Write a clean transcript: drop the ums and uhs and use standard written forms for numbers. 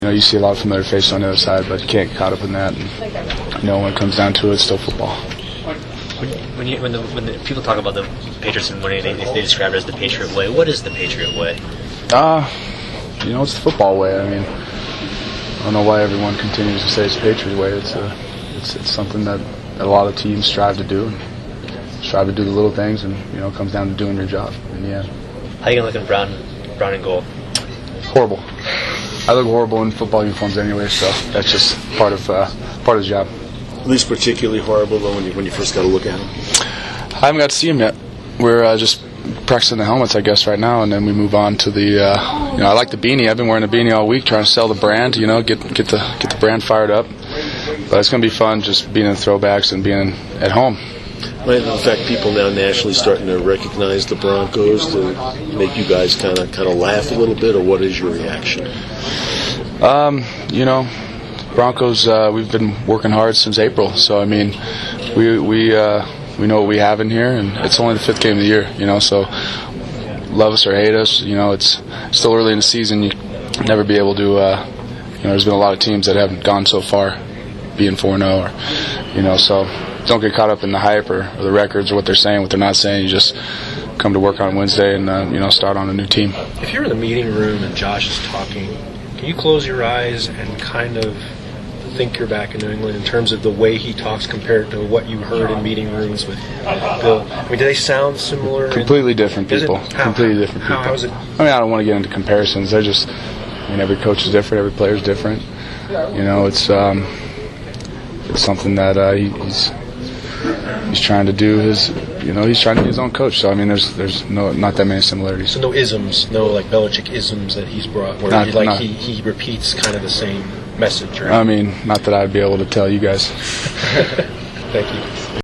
You see a lot of familiar faces on the other side, but you can't get caught up in that. And, when it comes down to it, it's still football. When the people talk about the Patriots and winning, they describe it as the Patriot way. What is the Patriot way? It's the football way. I don't know why everyone continues to say it's the Patriot way. It's something that a lot of teams strive to do. Strive to do the little things, and it comes down to doing your job in the end. How are you gonna look in brown and gold? Horrible. I look horrible in football uniforms anyway, so that's just part of the job. At least particularly horrible though when you first got to look at them. I haven't got to see them yet. We're just practicing the helmets, I guess, right now, and then we move on to the. I like the beanie. I've been wearing the beanie all week, trying to sell the brand. Get the brand fired up. But it's going to be fun just being in throwbacks and being at home. Right. In fact, people now nationally starting to recognize the Broncos to make you guys kind of laugh a little bit, or what is your reaction? Broncos. We've been working hard since April, so we know what we have in here, and it's only the 5th game of the year. So love us or hate us, it's still early in the season. You never be able to. There's been a lot of teams that haven't gone so far, being 4-0, or so. Don't get caught up in the hype or the records or what they're saying, what they're not saying. You just come to work on Wednesday and start on a new team. If you're in the meeting room and Josh is talking, can you close your eyes and kind of think you're back in New England in terms of the way he talks compared to what you heard in meeting rooms with Bill? Do they sound similar? Completely different people. Completely different people. How is it? I don't want to get into comparisons. They're just, every coach is different, every player is different. It's something that he's trying to do he's trying to be his own coach. So there's not that many similarities. So no isms, no like Belichick isms that he's brought, where he repeats kind of the same message. Right? Not that I'd be able to tell you guys. Thank you.